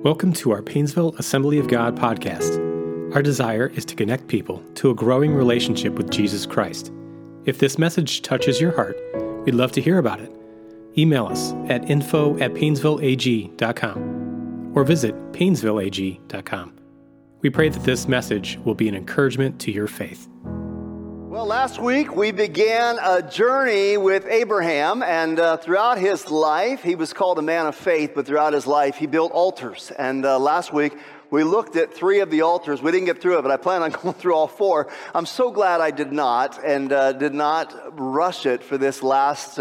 Welcome to our Painesville Assembly of God podcast. Our desire is to connect people to a growing relationship with Jesus Christ. If this message touches your heart, we'd love to hear about it. Email us at info@painesvilleag.com or visit painesvilleag.com. We pray that this message will be an encouragement to your faith. Well, last week we began a journey with Abraham, and throughout his life, he was called a man of faith, but throughout his life, he built altars. And last week, we looked at 3 of the altars. We didn't get through it, but I plan on going through all 4. I'm so glad I did not, and did not rush it for this last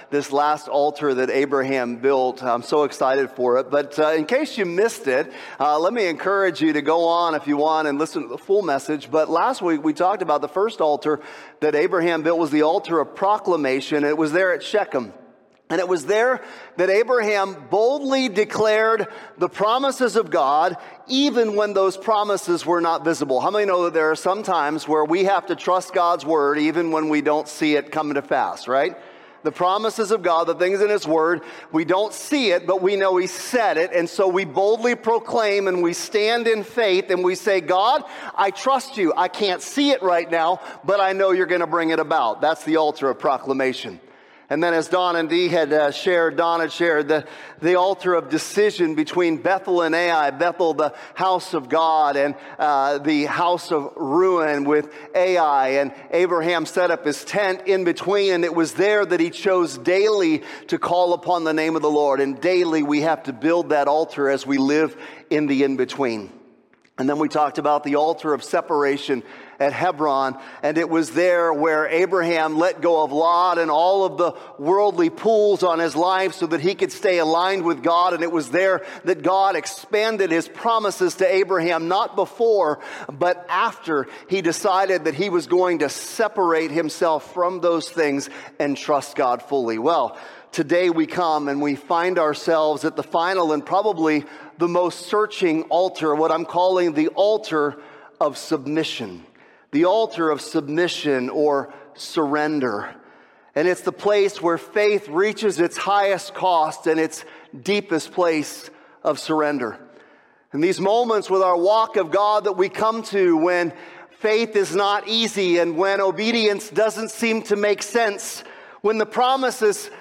altar that Abraham built. I'm so excited for it. But in case you missed it, let me encourage you to go on if you want and listen to the full message. But last week we talked about the first altar that Abraham built was the altar of proclamation. It was there at Shechem. And it was there that Abraham boldly declared the promises of God, even when those promises were not visible. How many know that there are some times where we have to trust God's word, even when we don't see it coming to pass, right? The promises of God, the things in His word, we don't see it, but we know He said it. And so we boldly proclaim and we stand in faith and we say, God, I trust you. I can't see it right now, but I know you're going to bring it about. That's the altar of proclamation. And then as Don and Dee had shared, Don had shared the altar of decision between Bethel and Ai. Bethel, the house of God, and the house of ruin with Ai. And Abraham set up his tent in between, and it was there that he chose daily to call upon the name of the Lord. And daily we have to build that altar as we live in the in-between. And then we talked about the altar of separation at Hebron, and it was there where Abraham let go of Lot and all of the worldly pulls on his life so that he could stay aligned with God. And it was there that God expanded His promises to Abraham, not before, but after he decided that he was going to separate himself from those things and trust God fully. Well, today we come and we find ourselves at the final and probably the most searching altar, what I'm calling the altar of submission. The altar of submission or surrender. And it's the place where faith reaches its highest cost and its deepest place of surrender. And these moments with our walk of God that we come to when faith is not easy and when obedience doesn't seem to make sense, when the promise is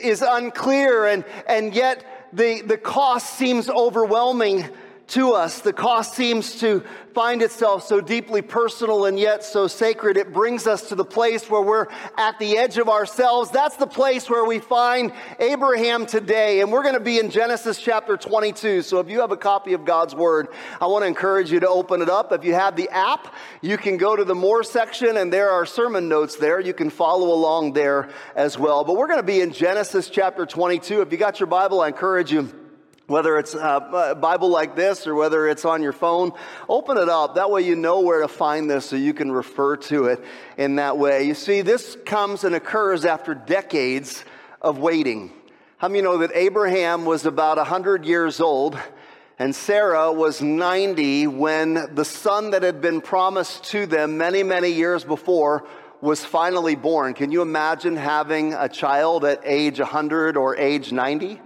unclear and yet the cost seems overwhelming to us. The cost seems to find itself so deeply personal and yet so sacred. It brings us to the place where we're at the edge of ourselves. That's the place where we find Abraham today. And we're going to be in Genesis chapter 22. So if you have a copy of God's Word, I want to encourage you to open it up. If you have the app, you can go to the More section and there are sermon notes there. You can follow along there as well. But we're going to be in Genesis chapter 22. If you got your Bible, I encourage you, whether it's a Bible like this or whether it's on your phone, open it up. That way you know where to find this so you can refer to it in that way. You see, this comes and occurs after decades of waiting. How many know that Abraham was about 100 years old and Sarah was 90 when the son that had been promised to them many, many years before was finally born? Can you imagine having a child at age 100 or age 90?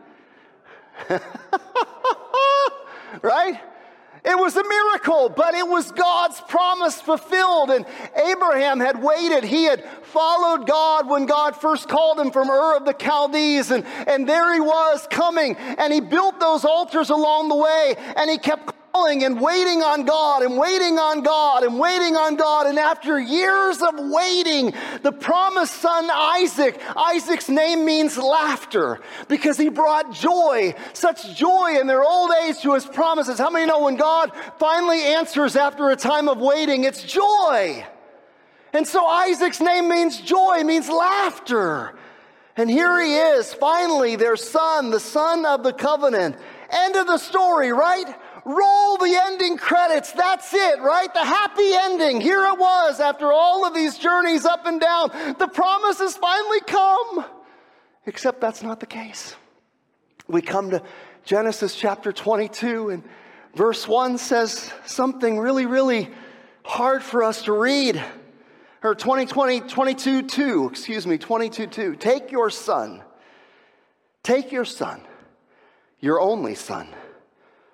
Right? It was a miracle, but it was God's promise fulfilled. And Abraham had waited. He had followed God when God first called him from Ur of the Chaldees. And there he was coming. And he built those altars along the way. And he kept calling and waiting on God and waiting on God and waiting on God. And after years of waiting, the promised son Isaac's name means laughter because he brought joy, such joy in their old age to his promises. How many know when God finally answers after a time of waiting, it's joy? And so Isaac's name means joy, means laughter. And here he is, finally, their son, the son of the covenant. End of the story, right? Roll the ending credits. That's it, right? The happy ending. Here it was after all of these journeys up and down. The promise has finally come. Except that's not the case. We come to Genesis chapter 22 and verse 1 says something really, really hard for us to read. Or 22:2. Take your son, your only son,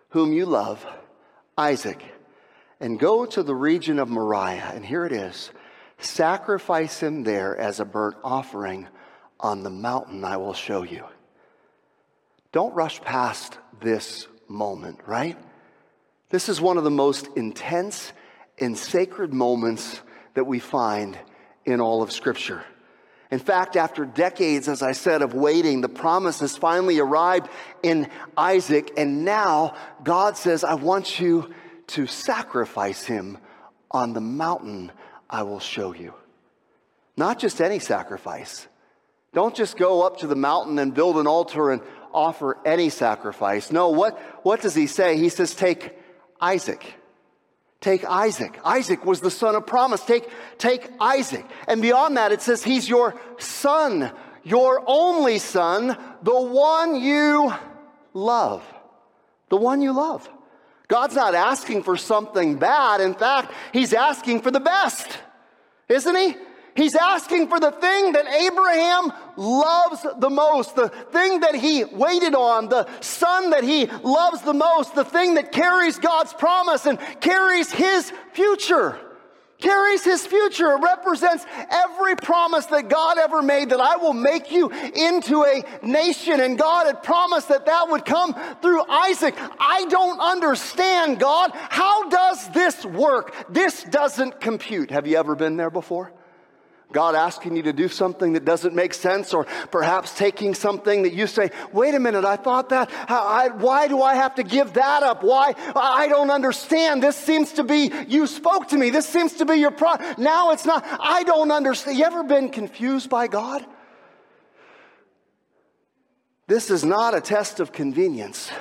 whom you love, Isaac, and go to the region of Moriah." And here it is. "Sacrifice him there as a burnt offering on the mountain I will show you." Don't rush past this moment, right? This is one of the most intense and sacred moments that we find in all of Scripture. In fact, after decades, as I said, of waiting, the promise has finally arrived in Isaac, and now God says, "I want you to sacrifice him on the mountain I will show you." Not just any sacrifice. Don't just go up to the mountain and build an altar and offer any sacrifice. No, what does he say? He says, take Isaac. Take Isaac. Isaac was the son of promise. Take Isaac. And beyond that, it says he's your son, your only son, the one you love. The one you love. God's not asking for something bad. In fact, he's asking for the best, isn't he? He's asking for the thing that Abraham loves the most, the thing that he waited on, the son that he loves the most, the thing that carries God's promise and carries his future. Carries his future. It represents every promise that God ever made, that I will make you into a nation. And God had promised that that would come through Isaac. I don't understand, God. How does this work? This doesn't compute. Have you ever been there before? God asking you to do something that doesn't make sense, or perhaps taking something that you say, "Wait a minute, I thought that, why do I have to give that up? Why? I don't understand. This seems to be, you spoke to me. This seems to be your now it's not. I don't understand." You ever been confused by God? This is not a test of convenience.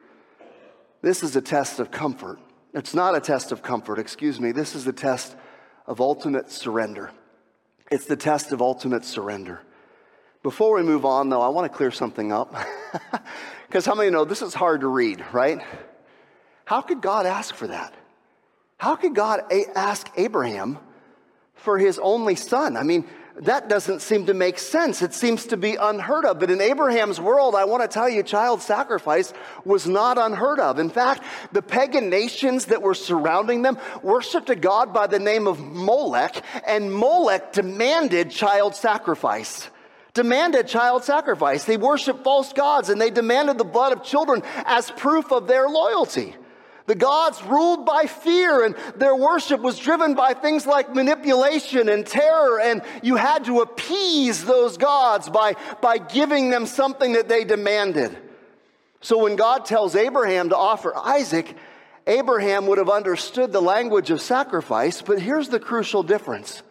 This is a test of comfort. It's not a test of comfort, excuse me. This is a test of ultimate surrender. It's the test of ultimate surrender. Before we move on, though, I want to clear something up. Because how many know this is hard to read, right? How could God ask for that? How could God ask Abraham for his only son? I mean, that doesn't seem to make sense. It seems to be unheard of. But in Abraham's world, I want to tell you, child sacrifice was not unheard of. In fact, the pagan nations that were surrounding them worshiped a god by the name of Molech, and Molech demanded child sacrifice. Demanded child sacrifice. They worshiped false gods, and they demanded the blood of children as proof of their loyalty. The gods ruled by fear, and their worship was driven by things like manipulation and terror, and you had to appease those gods by giving them something that they demanded. So when God tells Abraham to offer Isaac, Abraham would have understood the language of sacrifice, but here's the crucial difference.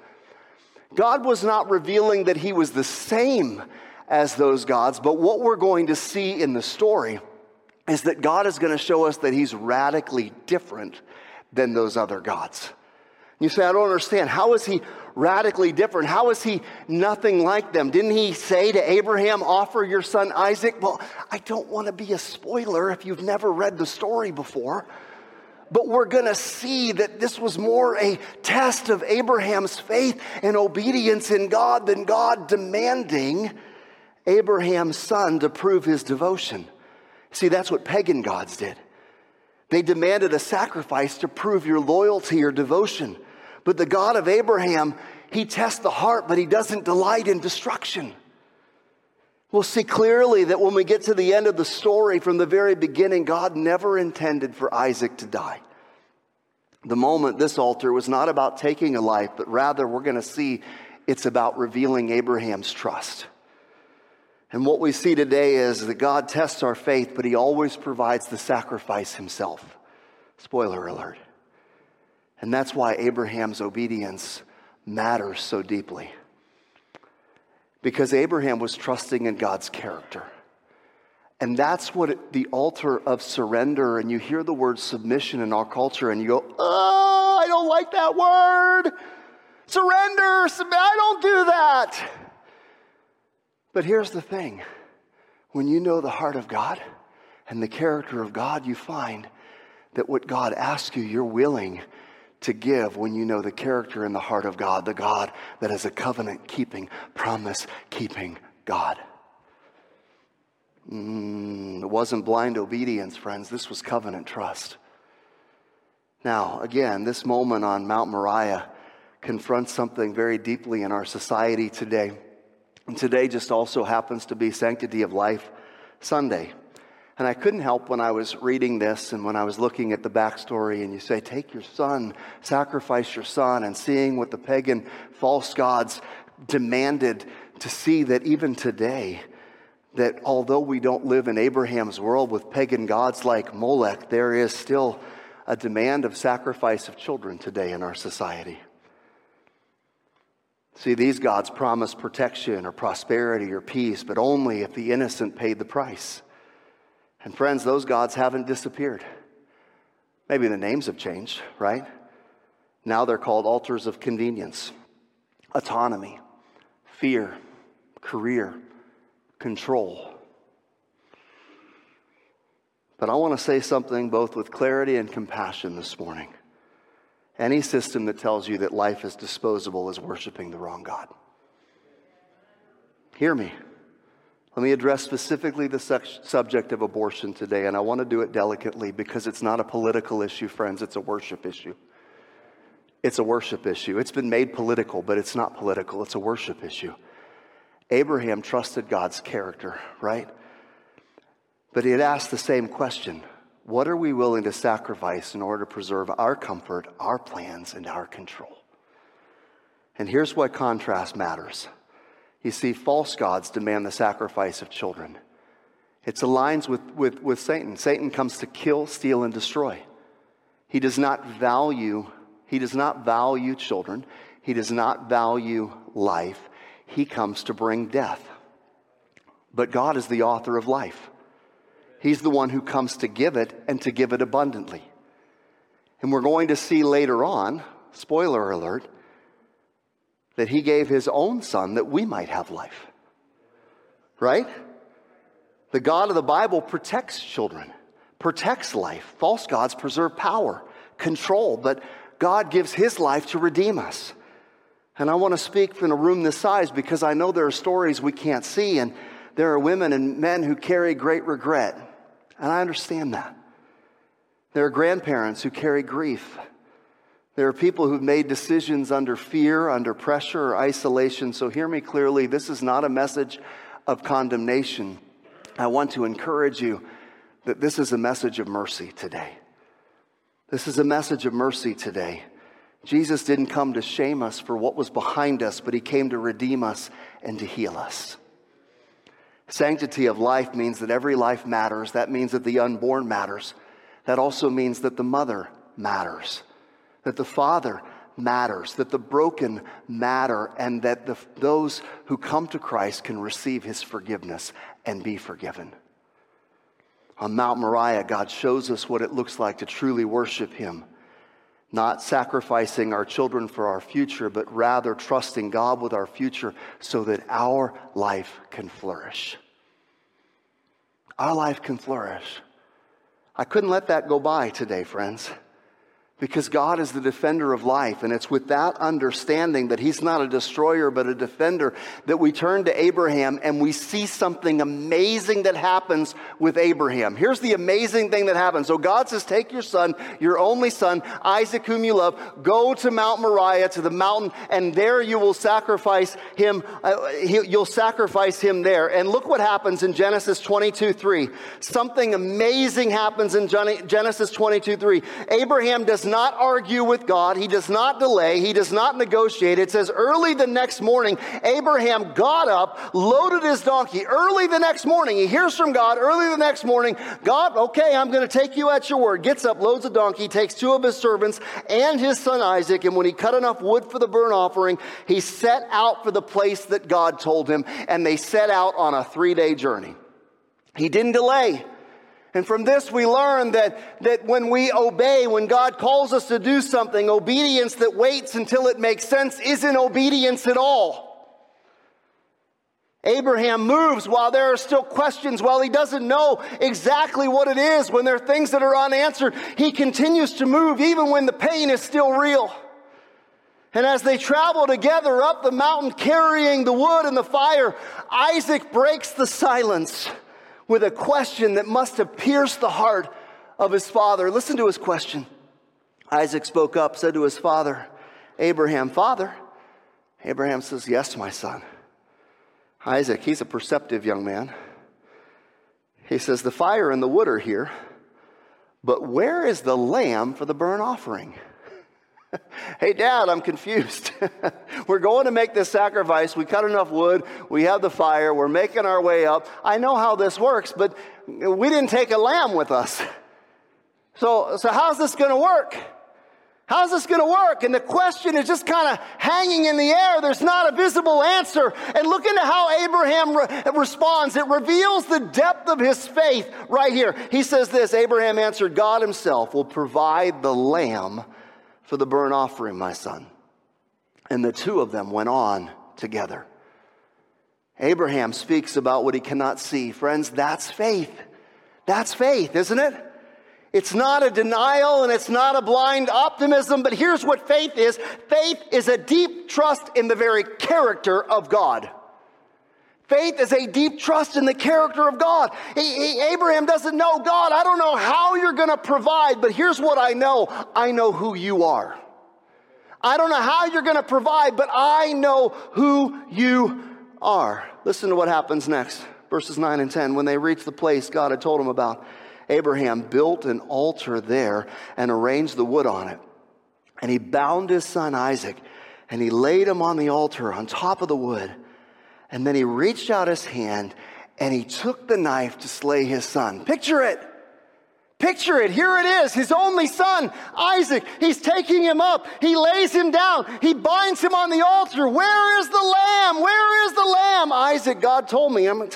God was not revealing that he was the same as those gods, but what we're going to see in the story is that God is going to show us that he's radically different than those other gods. You say, "I don't understand. How is he radically different? How is he nothing like them? Didn't he say to Abraham, 'Offer your son Isaac'?" Well, I don't want to be a spoiler if you've never read the story before. But we're going to see that this was more a test of Abraham's faith and obedience in God than God demanding Abraham's son to prove his devotion. See, that's what pagan gods did. They demanded a sacrifice to prove your loyalty or devotion. But the God of Abraham, he tests the heart, but he doesn't delight in destruction. We'll see clearly that when we get to the end of the story, from the very beginning, God never intended for Isaac to die. The moment this altar was not about taking a life, but rather we're going to see it's about revealing Abraham's trust. And what we see today is that God tests our faith, but he always provides the sacrifice himself. Spoiler alert. And that's why Abraham's obedience matters so deeply. Because Abraham was trusting in God's character. And that's what the altar of surrender, and you hear the word submission in our culture, and you go, "Oh, I don't like that word. Surrender, I don't do that." But here's the thing. When you know the heart of God and the character of God, you find that what God asks you, you're willing to give when you know the character and the heart of God, the God that is a covenant-keeping, promise-keeping God. It wasn't blind obedience, friends. This was covenant trust. Now, again, this moment on Mount Moriah confronts something very deeply in our society today. And today just also happens to be Sanctity of Life Sunday. And I couldn't help when I was reading this and when I was looking at the backstory, and you say, take your son, sacrifice your son, and seeing what the pagan false gods demanded, to see that even today, that although we don't live in Abraham's world with pagan gods like Molech, there is still a demand of sacrifice of children today in our society. See, these gods promise protection or prosperity or peace, but only if the innocent paid the price. And friends, those gods haven't disappeared. Maybe the names have changed, right? Now they're called altars of convenience, autonomy, fear, career, control. But I want to say something both with clarity and compassion this morning. Any system that tells you that life is disposable is worshiping the wrong God. Hear me. Let me address specifically the subject of abortion today, and I want to do it delicately because it's not a political issue, friends. It's a worship issue. It's a worship issue. It's been made political, but it's not political. It's a worship issue. Abraham trusted God's character, right? But he had asked the same question. What are we willing to sacrifice in order to preserve our comfort, our plans, and our control? And here's why contrast matters. You see, false gods demand the sacrifice of children. It aligns with Satan. Satan comes to kill, steal, and destroy. He does not value children. He does not value life. He comes to bring death. But God is the author of life. He's the one who comes to give it and to give it abundantly. And we're going to see later on, spoiler alert, that he gave his own son that we might have life. Right? The God of the Bible protects children, protects life. False gods preserve power, control, but God gives his life to redeem us. And I want to speak in a room this size because I know there are stories we can't see, and there are women and men who carry great regret. And I understand that. There are grandparents who carry grief. There are people who've made decisions under fear, under pressure, or isolation. So hear me clearly. This is not a message of condemnation. I want to encourage you that this is a message of mercy today. This is a message of mercy today. Jesus didn't come to shame us for what was behind us, but he came to redeem us and to heal us. Sanctity of life means that every life matters. That means that the unborn matters. That also means that the mother matters, that the father matters, that the broken matter, and that those who come to Christ can receive his forgiveness and be forgiven. On Mount Moriah, God shows us what it looks like to truly worship him, not sacrificing our children for our future, but rather trusting God with our future so that our life can flourish. Our life can flourish. I couldn't let that go by today, friends, because God is the defender of life, and it's with that understanding that he's not a destroyer but a defender that we turn to Abraham and we see something amazing that happens with Abraham. Here's the amazing thing that happens. So God says, take your son, your only son, Isaac, whom you love, go to Mount Moriah, to the mountain, and there you will sacrifice him. You'll sacrifice him there. And look what happens in Genesis 22:3. Something amazing happens in Genesis 22:3. Abraham does not argue with God. He does not delay. He does not negotiate. It says early the next morning, Abraham got up, loaded his donkey. Early the next morning, he hears from God. Early the next morning, God, okay, I'm going to take you at your word. Gets up, loads a donkey, takes two of his servants and his son Isaac. And when he cut enough wood for the burnt offering, he set out for the place that God told him. And they set out on a 3-day journey. He didn't delay. And from this we learn that when we obey, when God calls us to do something, obedience that waits until it makes sense isn't obedience at all. Abraham moves while there are still questions, while he doesn't know exactly what it is, when there are things that are unanswered. He continues to move even when the pain is still real. And as they travel together up the mountain carrying the wood and the fire, Isaac breaks the silence with a question that must have pierced the heart of his father. Listen to his question. Isaac spoke up, said to his father, Abraham, Father. Abraham says, yes, my son. Isaac, he's a perceptive young man. He says, the fire and the wood are here, but where is the lamb for the burnt offering? Hey, Dad, I'm confused. We're going to make this sacrifice. We cut enough wood. We have the fire. We're making our way up. I know how this works, but we didn't take a lamb with us. So how's this going to work? How's this going to work? And the question is just kind of hanging in the air. There's not a visible answer. And look into how Abraham responds. It reveals the depth of his faith right here. He says this, Abraham answered, God himself will provide the lamb for the burnt offering, my son. And the two of them went on together. Abraham speaks about what he cannot see. Friends, that's faith. That's faith, isn't it? It's not a denial and it's not a blind optimism, but here's what faith is. Faith is a deep trust in the very character of God. Faith is a deep trust in the character of God. Abraham doesn't know God. I don't know how you're going to provide, but here's what I know. I know who you are. I don't know how you're going to provide, but I know who you are. Listen to what happens next. Verses 9 and 10. When they reached the place God had told him about, Abraham built an altar there and arranged the wood on it. And he bound his son Isaac, and he laid him on the altar on top of the wood. And then he reached out his hand, and he took the knife to slay his son. Picture it. Picture it. Here it is, his only son, Isaac. He's taking him up. He lays him down. He binds him on the altar. Where is the lamb? Where is the lamb? Isaac, God told me. And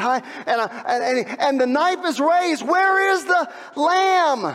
the knife is raised. Where is the lamb?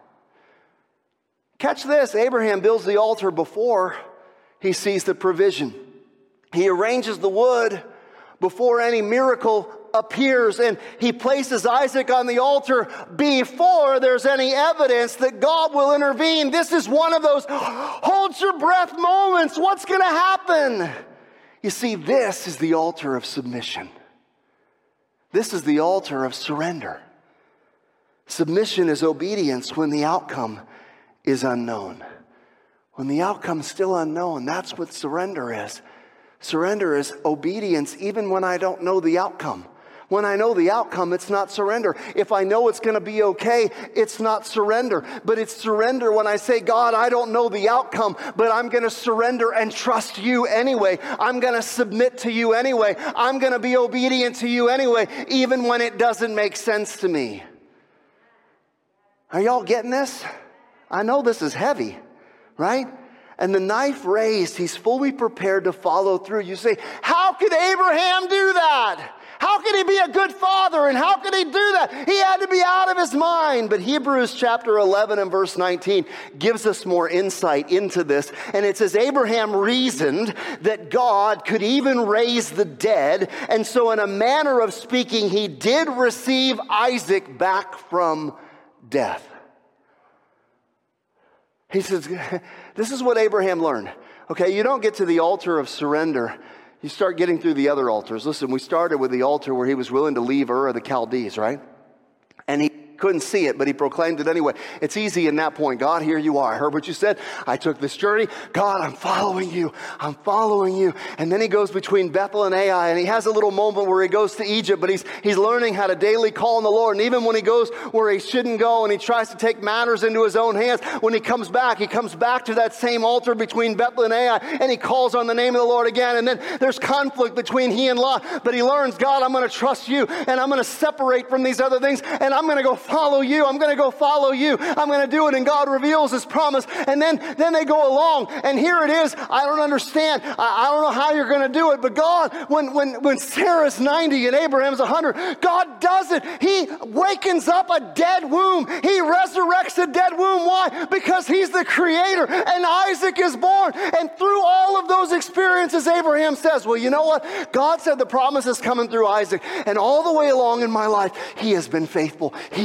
Catch this. Abraham builds the altar before he sees the provision. He arranges the wood before any miracle appears, and he places Isaac on the altar before there's any evidence that God will intervene. This is one of those hold your breath moments. What's going to happen? You see, this is the altar of submission. This is the altar of surrender. Submission is obedience when the outcome is unknown. When the outcome is still unknown, that's what surrender is. Surrender is obedience even when I don't know the outcome. When I know the outcome, it's not surrender. If I know it's going to be okay, it's not surrender. But it's surrender when I say, God, I don't know the outcome, but I'm going to surrender and trust you anyway. I'm going to submit to you anyway. I'm going to be obedient to you anyway, even when it doesn't make sense to me. Are y'all getting this? I know this is heavy, right? And the knife raised, he's fully prepared to follow through. You say, how could Abraham do that? How could he be a good father? And how could he do that? He had to be out of his mind. But Hebrews chapter 11 and verse 19 gives us more insight into this. And it says, Abraham reasoned that God could even raise the dead. And so in a manner of speaking, he did receive Isaac back from death. He says, this is what Abraham learned. Okay, you don't get to the altar of surrender. You start getting through the other altars. Listen, we started with the altar where he was willing to leave Ur of the Chaldees, right? And he couldn't see it, but he proclaimed it anyway. It's easy in that point. God, here you are. I heard what you said. I took this journey. God, I'm following you. I'm following you. And then he goes between Bethel and Ai, and he has a little moment where he goes to Egypt, but he's learning how to daily call on the Lord. And even when he goes where he shouldn't go and he tries to take matters into his own hands, when he comes back to that same altar between Bethel and Ai, and he calls on the name of the Lord again. And then there's conflict between he and Lot, but he learns, God, I'm going to trust you, and I'm going to separate from these other things, and I'm going to go follow you. I'm going to go follow you. I'm going to do it. And God reveals his promise. And then they go along. And here it is. I don't understand. I don't know how you're going to do it. But God, when Sarah's 90 and Abraham's 100, God does it. He wakens up a dead womb. He resurrects a dead womb. Why? Because he's the creator. And Isaac is born. And through all of those experiences, Abraham says, well, you know what? God said the promise is coming through Isaac. And all the way along in my life, he has been faithful. He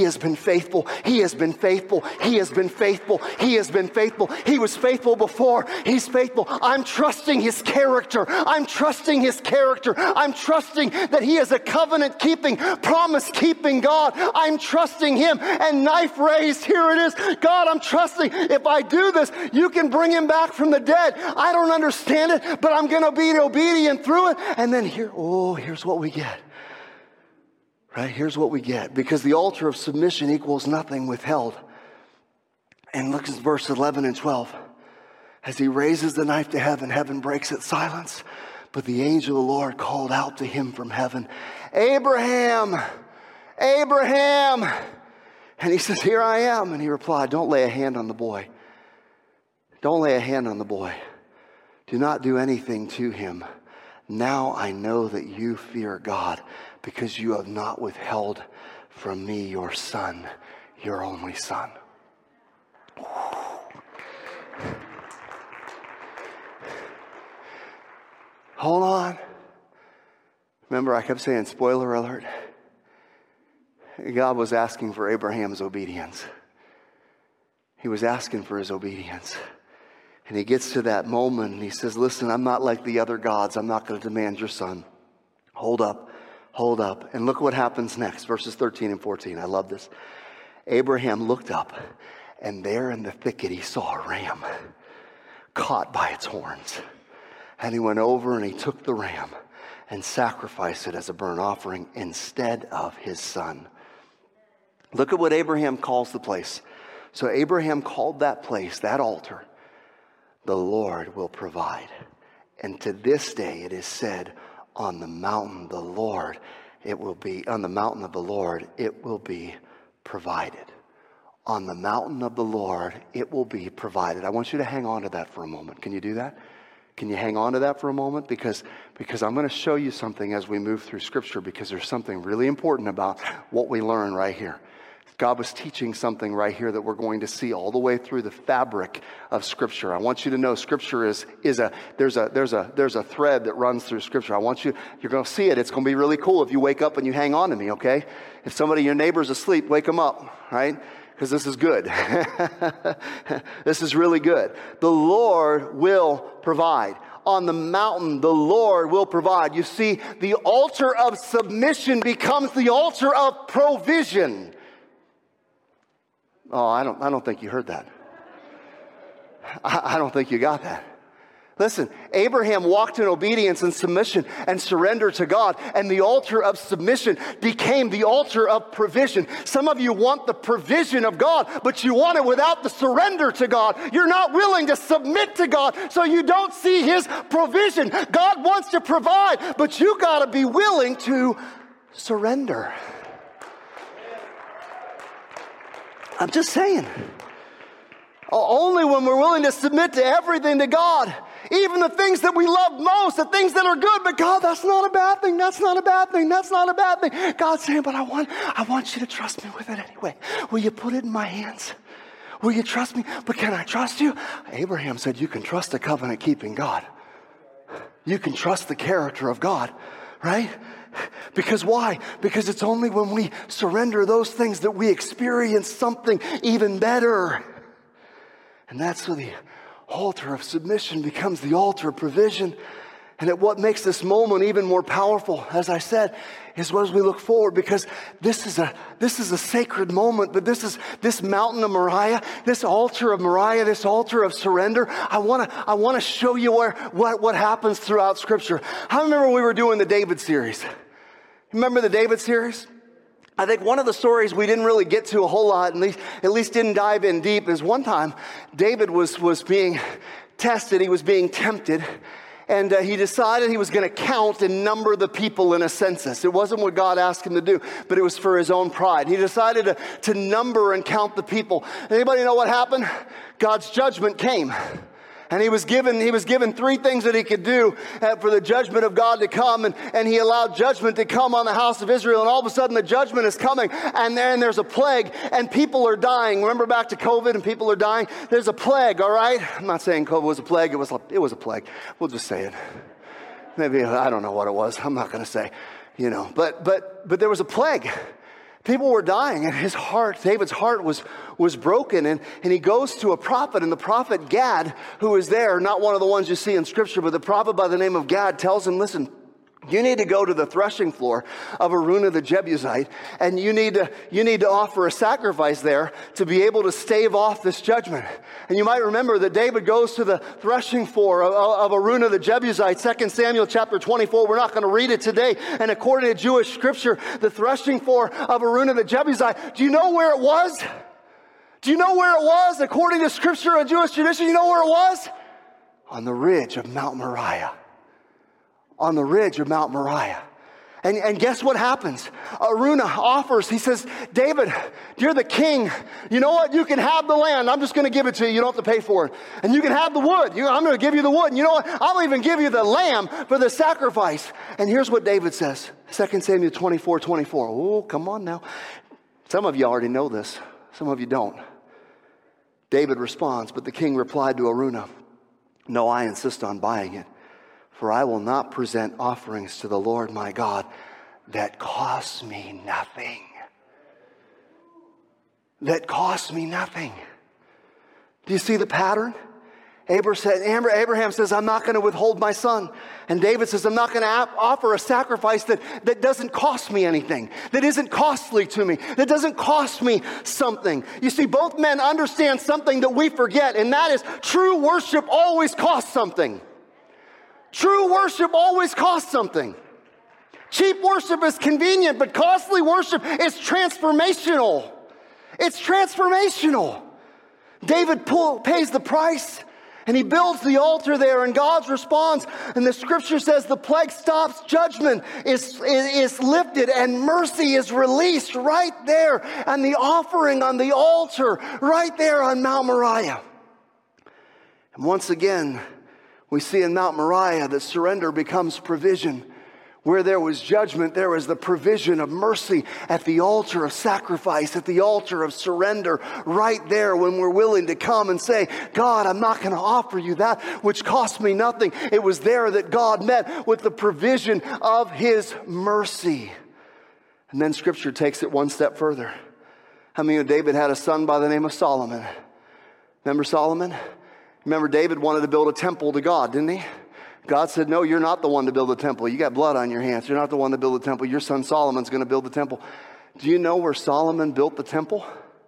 has been faithful. He has been faithful. He has been faithful. He has been faithful. He was faithful before. He's faithful. I'm trusting his character. I'm trusting his character. I'm trusting that he is a covenant-keeping, promise-keeping God. I'm trusting him. And knife raised, here it is. God, I'm trusting. If I do this, you can bring him back from the dead. I don't understand it, but I'm going to be obedient through it. And then here's what we get. Right? Here's what we get. Because the altar of submission equals nothing withheld. And look at verse 11 and 12. As he raises the knife to heaven, heaven breaks its silence. But the angel of the Lord called out to him from heaven, Abraham, Abraham. And he says, here I am. And he replied, don't lay a hand on the boy. Don't lay a hand on the boy. Do not do anything to him. Now I know that you fear God, because you have not withheld from me your son, your only son. Hold on. Remember, I kept saying, spoiler alert. God was asking for Abraham's obedience. He was asking for his obedience. And he gets to that moment and he says, listen, I'm not like the other gods. I'm not going to demand your son. Hold up, hold up. And look what happens next, verses 13 and 14. I love this. Abraham looked up, and there in the thicket he saw a ram caught by its horns. And he went over and he took the ram and sacrificed it as a burnt offering instead of his son. Look at what Abraham calls the place. So Abraham called that place, that altar, the Lord will provide. And to this day it is said, on the mountain of the Lord, it will be provided. On the mountain of the Lord, it will be provided. I want you to hang on to that for a moment. Can you do that? Can you hang on to that for a moment? Because I'm going to show you something as we move through Scripture, because there's something really important about what we learn right here. God was teaching something right here that we're going to see all the way through the fabric of Scripture. I want you to know Scripture there's a thread that runs through Scripture. You're going to see it. It's going to be really cool if you wake up and you hang on to me, okay? If your neighbor's asleep, wake them up, right? Because this is good. This is really good. The Lord will provide. On the mountain, the Lord will provide. You see, the altar of submission becomes the altar of provision. Oh, I don't think you heard that. I don't think you got that. Listen, Abraham walked in obedience and submission and surrender to God, and the altar of submission became the altar of provision. Some of you want the provision of God, but you want it without the surrender to God. You're not willing to submit to God, so you don't see his provision. God wants to provide, but you got to be willing to surrender. I'm just saying. Only when we're willing to submit to everything to God, even the things that we love most, the things that are good, but God, that's not a bad thing, that's not a bad thing, that's not a bad thing. God's saying, but I want you to trust me with it anyway. Will you put it in my hands? Will you trust me? But can I trust you? Abraham said, you can trust a covenant-keeping God. You can trust the character of God, right? Because why? Because it's only when we surrender those things that we experience something even better. And that's where the altar of submission becomes the altar of provision. And what makes this moment even more powerful, as I said, is as we look forward, because this is a sacred moment, but this mountain of Moriah, this altar of Moriah, this altar of surrender. I want to show you what happens throughout Scripture. I remember we were doing the David series. Remember the David series? I think one of the stories we didn't really get to a whole lot, and at least didn't dive in deep, is one time David was being tested, he was being tempted, and he decided he was going to count and number the people in a census. It wasn't what God asked him to do, but it was for his own pride. He decided to number and count the people. Anybody know what happened? God's judgment came. And he was given three things that he could do for the judgment of God to come. And he allowed judgment to come on the house of Israel. And all of a sudden the judgment is coming. And then there's a plague and people are dying. Remember back to COVID and people are dying? There's a plague, all right? I'm not saying COVID was a plague. It was a plague. We'll just say it. Maybe, I don't know what it was. I'm not going to say, But there was a plague. People were dying, and David's heart was broken, and he goes to a prophet, and the prophet Gad, who is there, not one of the ones you see in Scripture, but the prophet by the name of Gad tells him, listen, you need to go to the threshing floor of Araunah the Jebusite, and you need to offer a sacrifice there to be able to stave off this judgment. And you might remember that David goes to the threshing floor of Araunah the Jebusite, 2 Samuel chapter 24. We're not going to read it today. And according to Jewish scripture, the threshing floor of Araunah the Jebusite, do you know where it was? Do you know where it was? According to scripture and Jewish tradition, you know where it was? On the ridge of Mount Moriah. On the ridge of Mount Moriah. And guess what happens? Araunah offers, he says, David, you're the king. You know what? You can have the land. I'm just going to give it to you. You don't have to pay for it. And you can have the wood. I'm going to give you the wood. And you know what? I'll even give you the lamb for the sacrifice. And here's what David says. 2 Samuel 24:24. Oh, come on now. Some of you already know this. Some of you don't. David responds, but the king replied to Araunah, no, I insist on buying it. For I will not present offerings to the Lord my God that cost me nothing. That cost me nothing. Do you see the pattern? Abraham says, I'm not going to withhold my son. And David says, I'm not going to offer a sacrifice that doesn't cost me anything, that isn't costly to me, that doesn't cost me something. You see, both men understand something that we forget, and that is true worship always costs something. True worship always costs something. Cheap worship is convenient, but costly worship is transformational. It's transformational. David pays the price, and he builds the altar there, and God responds. And the scripture says the plague stops, judgment is lifted, and mercy is released right there, and the offering on the altar right there on Mount Moriah. And once again, we see in Mount Moriah that surrender becomes provision. Where there was judgment, there was the provision of mercy at the altar of sacrifice, at the altar of surrender, right there when we're willing to come and say, God, I'm not going to offer you that which cost me nothing. It was there that God met with the provision of His mercy. And then Scripture takes it one step further. How many of David had a son by the name of Solomon? Remember Solomon? Remember, David wanted to build a temple to God, didn't he? God said, no, you're not the one to build the temple. You got blood on your hands. You're not the one to build the temple. Your son Solomon's going to build the temple. Do you know where Solomon built the temple?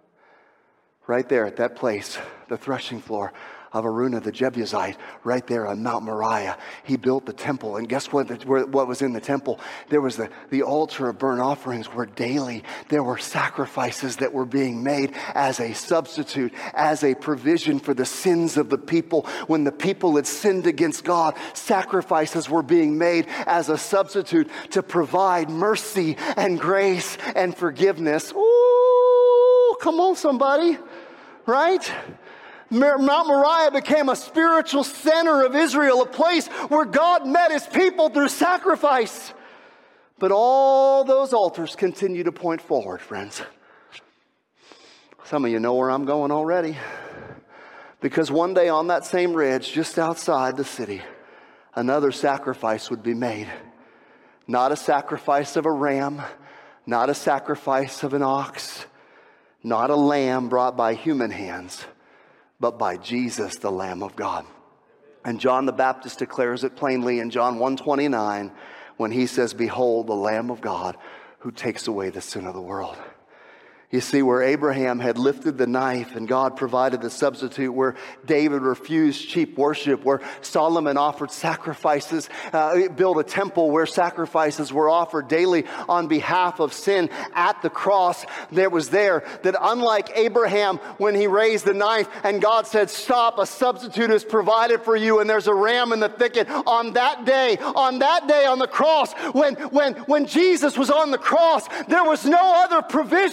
Right there at that place, the threshing floor of Araunah the Jebusite, right there on Mount Moriah. He built the temple, and guess what was in the temple? There was the altar of burnt offerings where daily there were sacrifices that were being made as a substitute, as a provision for the sins of the people. When the people had sinned against God, sacrifices were being made as a substitute to provide mercy and grace and forgiveness. Ooh, come on somebody, right? Mount Moriah became a spiritual center of Israel, a place where God met His people through sacrifice. But all those altars continue to point forward, friends. Some of you know where I'm going already. Because one day on that same ridge, just outside the city, another sacrifice would be made. Not a sacrifice of a ram, not a sacrifice of an ox, not a lamb brought by human hands, but by Jesus, the Lamb of God. And John the Baptist declares it plainly in John 1:29 when he says, behold, the Lamb of God who takes away the sin of the world. You see, where Abraham had lifted the knife and God provided the substitute, where David refused cheap worship, where Solomon offered sacrifices, built a temple where sacrifices were offered daily on behalf of sin at the cross, there was there that unlike Abraham when he raised the knife and God said, stop, a substitute is provided for you and there's a ram in the thicket. On that day on the cross, when Jesus was on the cross, there was no other provision that was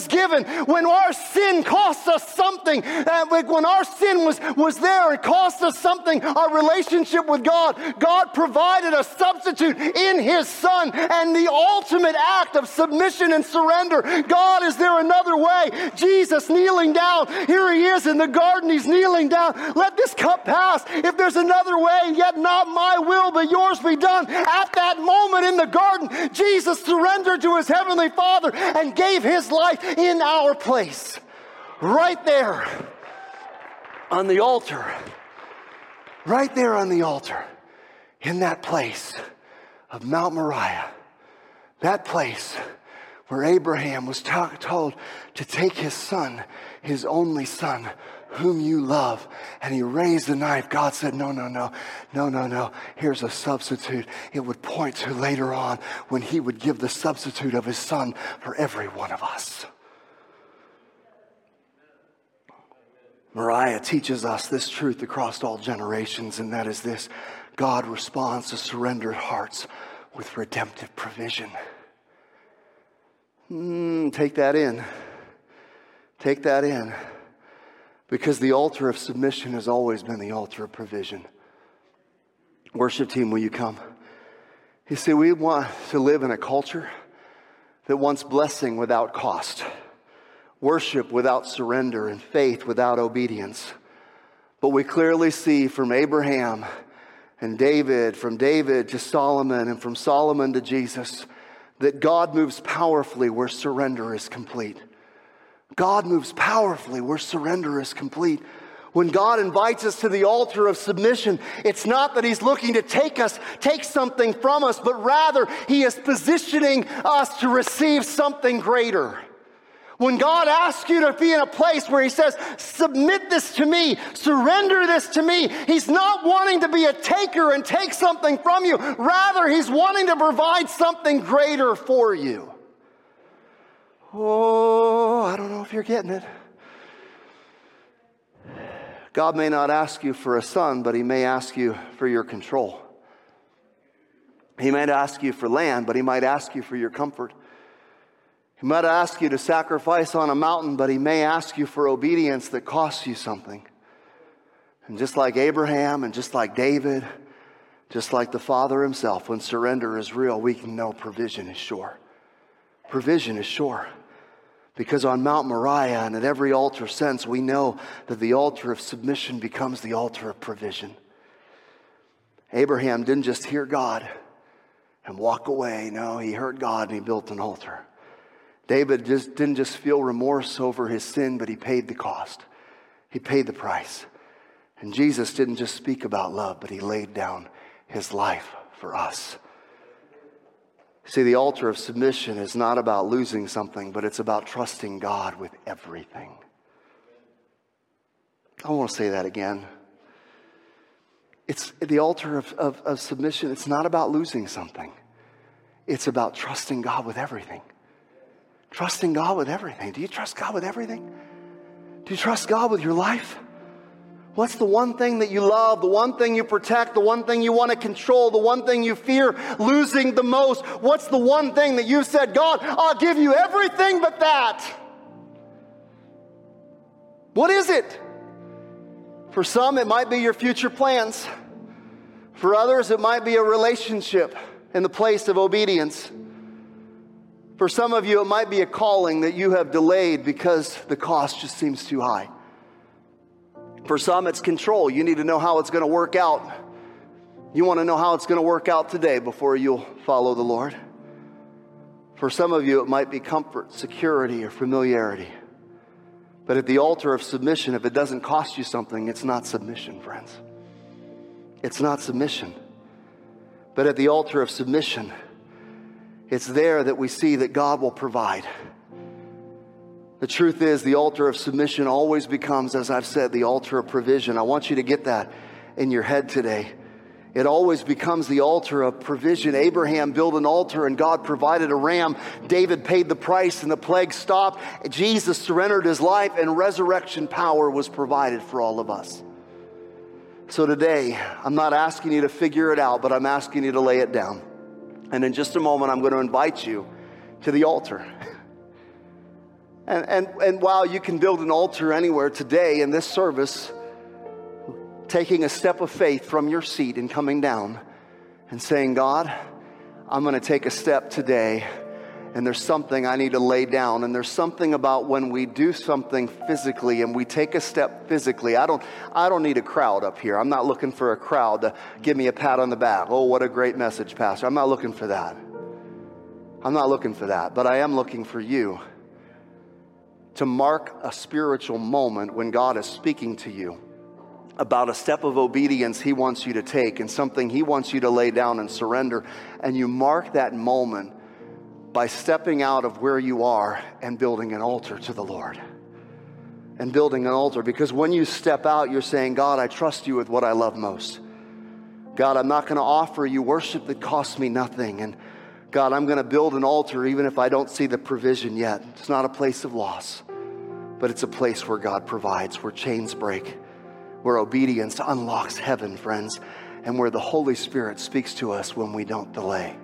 was given. When our sin cost us something, when our sin was there and cost us something, our relationship with God, God provided a substitute in His Son, and the ultimate act of submission and surrender. God, is there another way? Jesus kneeling down. Here He is in the garden. He's kneeling down. Let this cup pass. If there's another way, yet not my will, but yours be done. At that moment in the garden, Jesus surrendered to His Heavenly Father and gave His life in our place. Right there on the altar. Right there on the altar. In that place of Mount Moriah. That place where Abraham was told to take his son, his only son, whom you love. And he raised the knife. God said, no. Here's a substitute. It would point to later on when He would give the substitute of His Son for every one of us. Moriah teaches us this truth across all generations, and that is this: God responds to surrendered hearts with redemptive provision. Take that in. Take that in. Because the altar of submission has always been the altar of provision. Worship team, will you come? You see, we want to live in a culture that wants blessing without cost, worship without surrender, and faith without obedience. But we clearly see from Abraham and David, from David to Solomon, and from Solomon to Jesus, that God moves powerfully where surrender is complete. God moves powerfully where surrender is complete. When God invites us to the altar of submission, it's not that He's looking to take something from us, but rather He is positioning us to receive something greater. When God asks you to be in a place where He says, submit this to me, surrender this to me, He's not wanting to be a taker and take something from you. Rather, He's wanting to provide something greater for you. Oh, I don't know if you're getting it. God may not ask you for a son, but He may ask you for your control. He might ask you for land, but He might ask you for your comfort. He might ask you to sacrifice on a mountain, but He may ask you for obedience that costs you something. And just like Abraham and just like David, just like the Father Himself, when surrender is real, we can know provision is sure. Provision is sure. Because on Mount Moriah and at every altar sense, we know that the altar of submission becomes the altar of provision. Abraham didn't just hear God and walk away. No, he heard God and he built an altar. David didn't just feel remorse over his sin, but he paid the cost. He paid the price. And Jesus didn't just speak about love, but He laid down His life for us. See, the altar of submission is not about losing something, but it's about trusting God with everything. I want to say that again. It's the altar of submission. It's not about losing something. It's about trusting God with everything. Trusting God with everything. Do you trust God with everything? Do you trust God with your life? What's the one thing that you love, the one thing you protect, the one thing you want to control, the one thing you fear losing the most? What's the one thing that you've said, God, I'll give you everything but that? What is it? For some, it might be your future plans. For others, it might be a relationship in the place of obedience. For some of you, it might be a calling that you have delayed because the cost just seems too high. For some, it's control. You need to know how it's going to work out. You want to know how it's going to work out today before you'll follow the Lord. For some of you, it might be comfort, security, or familiarity. But at the altar of submission, if it doesn't cost you something, it's not submission, friends. It's not submission. But at the altar of submission, it's there that we see that God will provide. The truth is, the altar of submission always becomes, as I've said, the altar of provision. I want you to get that in your head today. It always becomes the altar of provision. Abraham built an altar and God provided a ram. David paid the price and the plague stopped. Jesus surrendered His life and resurrection power was provided for all of us. So today, I'm not asking you to figure it out, but I'm asking you to lay it down. And in just a moment, I'm going to invite you to the altar. And while you can build an altar anywhere today in this service, taking a step of faith from your seat and coming down and saying, God, I'm going to take a step today, and there's something I need to lay down. And there's something about when we do something physically and we take a step physically. I don't need a crowd up here. I'm not looking for a crowd to give me a pat on the back. Oh, what a great message, Pastor. I'm not looking for that. I'm not looking for that. But I am looking for you to mark a spiritual moment when God is speaking to you about a step of obedience He wants you to take and something He wants you to lay down and surrender. And you mark that moment by stepping out of where you are and building an altar to the Lord. And building an altar, because when you step out, you're saying, God, I trust you with what I love most. God, I'm not going to offer you worship that costs me nothing. And God, I'm going to build an altar even if I don't see the provision yet. It's not a place of loss, but it's a place where God provides, where chains break, where obedience unlocks heaven, friends, and where the Holy Spirit speaks to us when we don't delay.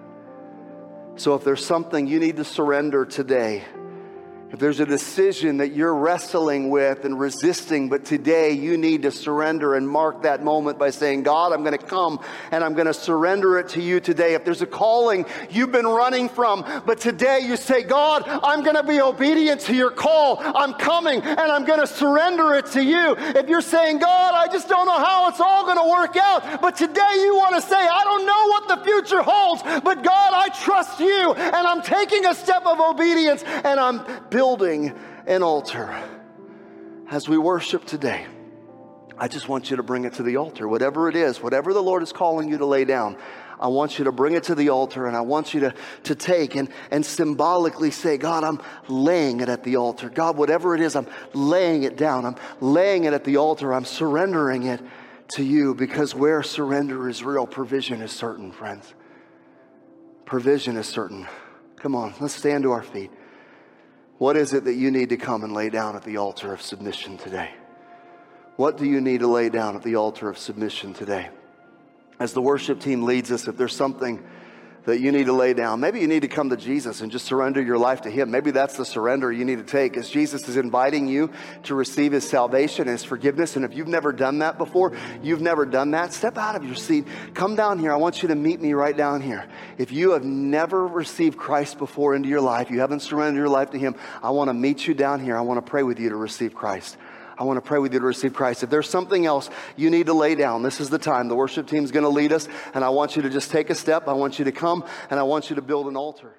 So if there's something you need to surrender today, if there's a decision that you're wrestling with and resisting, but today you need to surrender and mark that moment by saying, God, I'm going to come and I'm going to surrender it to you today. If there's a calling you've been running from, but today you say, God, I'm going to be obedient to your call. I'm coming and I'm going to surrender it to you. If you're saying, God, I just don't know how it's all going to work out, but today you want to say, I don't know what the future holds, but God, I trust you and I'm taking a step of obedience and I'm building an altar. As we worship today, I just want you to bring it to the altar. Whatever it is, whatever the Lord is calling you to lay down, I want you to bring it to the altar, and I want you to take and symbolically say, God, I'm laying it at the altar. God, whatever it is, I'm laying it down. I'm laying it at the altar. I'm surrendering it to you, because where surrender is real, provision is certain, friends. Provision is certain. Come on, let's stand to our feet. What is it that you need to come and lay down at the altar of submission today? What do you need to lay down at the altar of submission today? As the worship team leads us, if there's something that you need to lay down, maybe you need to come to Jesus and just surrender your life to Him. Maybe that's the surrender you need to take, as Jesus is inviting you to receive His salvation and His forgiveness. And if you've never done that before, you've never done that, step out of your seat. Come down here. I want you to meet me right down here. If you have never received Christ before into your life, you haven't surrendered your life to Him, I want to meet you down here. I want to pray with you to receive Christ. I want to pray with you to receive Christ. If there's something else you need to lay down, this is the time. The worship team's going to lead us, and I want you to just take a step. I want you to come, and I want you to build an altar.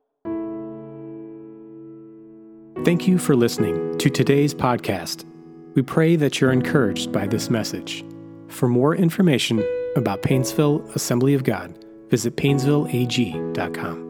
Thank you for listening to today's podcast. We pray that you're encouraged by this message. For more information about Painesville Assembly of God, visit painesvilleag.com.